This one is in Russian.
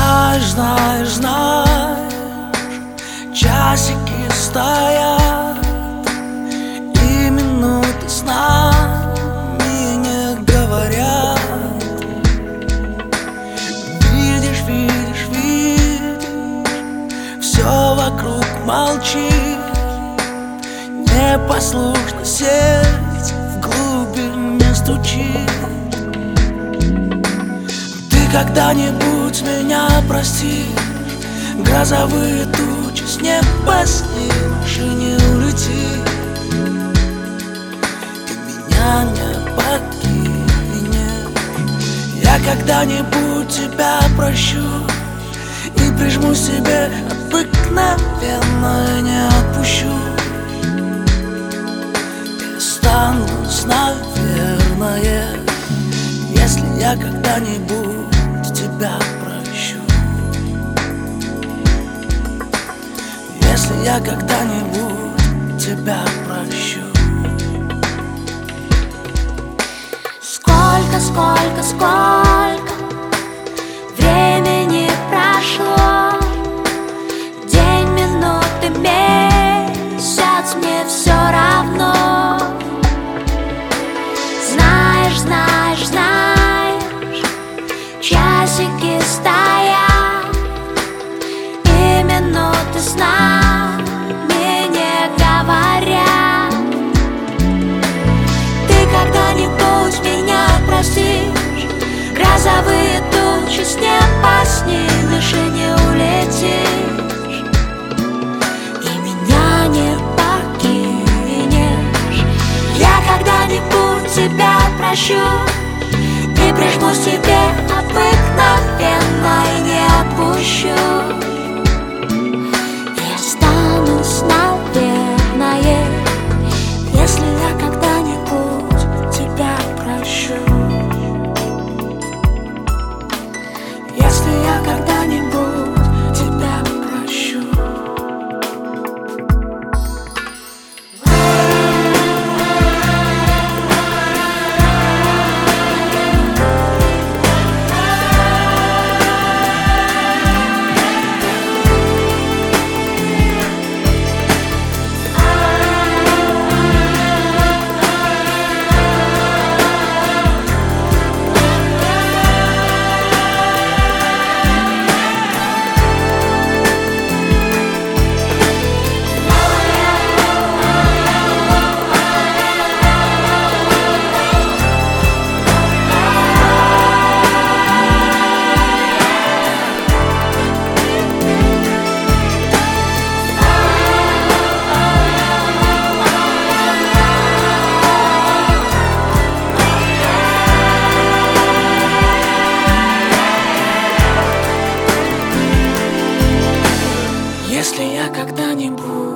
Знаешь, знаешь, знаешь, часики стоят, и минуты с нами не говорят. Видишь, видишь, видишь, все вокруг молчит. Непослушно сердце в глубине стучит. Ты когда-нибудь меня простишь? Грозовые тучи с неба снимешь и не улетишь. Ты меня не покинешь. Я когда-нибудь тебя прощу и прижму себе обыкновенно и не отпущу. И останусь, наверное, если я когда-нибудь тебя прощу. Если я когда-нибудь тебя прощу. Сколько, сколько, сколько времени прошло, день, минуты, месяц, мне все равно. Знаешь, знаешь, знаешь, часики стоят, и минуты с нами не говорят. Ты когда-нибудь меня простишь? Грозовые тучи с неба снимешь и не улетишь. И меня не покинешь. Я когда-нибудь тебя прощу и прижмусь тебе обыкновенно и не отпущу. И останусь, наверное, если я когда-нибудь тебя прощу. Если я когда-нибудь тебя прощу. Если я когда-нибудь